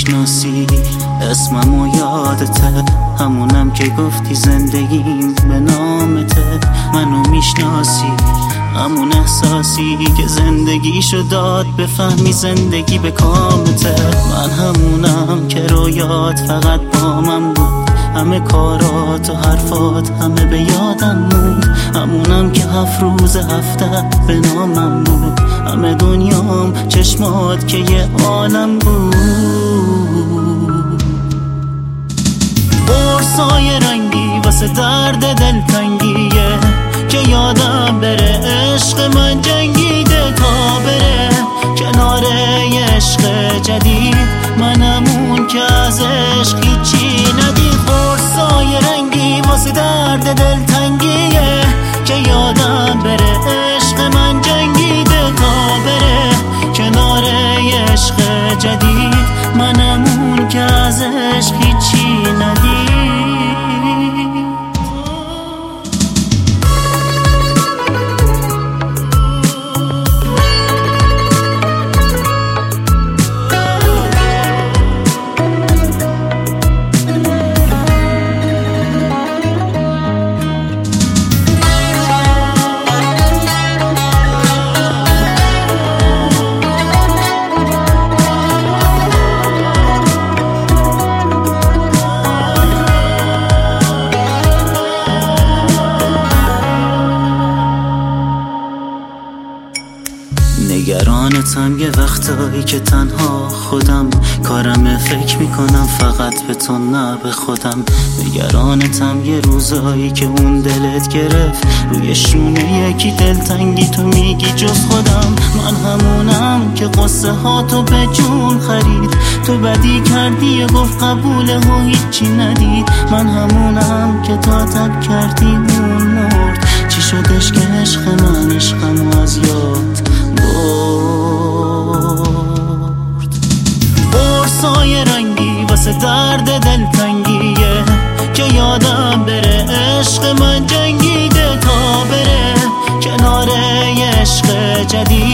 میشناسی اسممو یادته، همونم که گفتی زندگیم به نامته. منو میشناسی همون احساسی که زندگیشو داد بفهمی زندگی به کامته. من همونم که رویات فقط با من بود، همه کارات و حرفات همه به یادم موند. همونم که 7 روز هفته به نامم بود، همه دنیام چشمات که یه عالم بود. قرصای رنگی واسه درد دلتنگیه که یادم بره عشق من جنگیده تا بره کنار یه عشق جدید. منمون که از عشق هیچی ندید. قرصای رنگی واسه درد دلتنگیه که یادم بره عشق من جنگیده تا بره کنار یه عشق جدید. منمون که از عشق هیچی ندید. نگرانتم یه وقتایی که تنها خودم کارمه، فکر میکنم فقط به تو نه به خودم. نگرانتم یه روزایی که اون دلت گرفت روی شونه یکی دلتنگی تو میگی جز خودم. من همونم که قصه ها تو به جون خرید، تو بدی کردی و گفت قبوله و هیچی ندید. من همونم که تو عتب کردی اون مرد، چی شدش که عشق من عشقمو از یاد برد. قرصای رنگی واسه درد دلتنگیه که یادم بره عشق من جنگیده تا بره کنار یه عشق جدید.